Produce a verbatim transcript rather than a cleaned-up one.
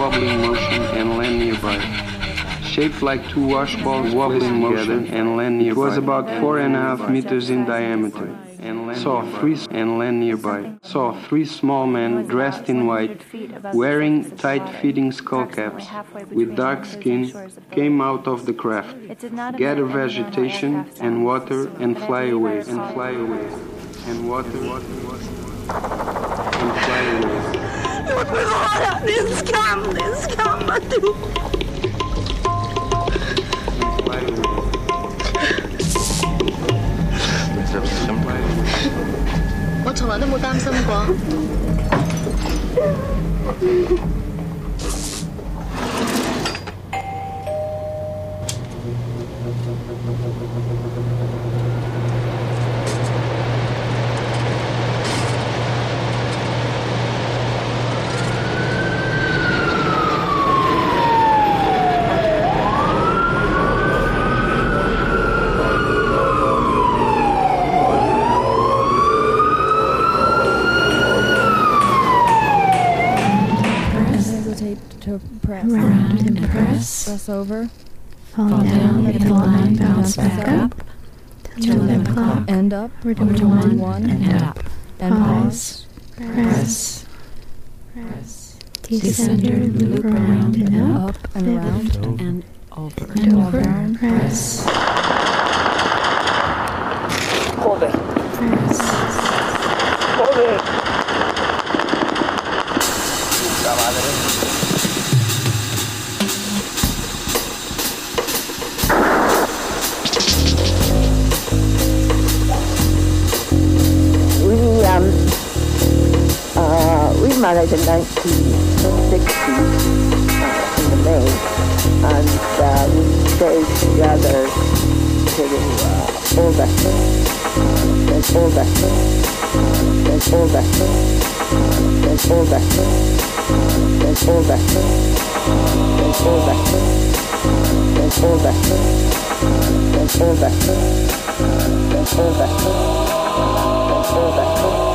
wobbling motion and land nearby. Shaped like two washballs wobbling motion and land nearby. It was about four and a half meters in diameter. Saw three and land nearby. Saw three small men dressed in white, wearing tight-fitting skull caps, with dark skin, came out of the craft, gather vegetation and water, and fly away, and fly away, and water, water, water, and fly away. Låt mig vara! Det är en skam! Det är en skam att du... 我從來都冇擔心過。 To press, round and press, press over, fall down, hit the line, bounce back up, till the clock, end up, we're doing one, and up, and pause, press, press, descender, loop around and up, up and around, and over, and over, press, Hold it. press, Hold it. We, um, uh, we married in nineteen sixty uh, in the May, and uh, we stayed together till uh, older, uh, till older, uh, till older, uh, till older, uh, till older, uh, till older, uh, till older, uh, till older, uh, till older, uh, till older.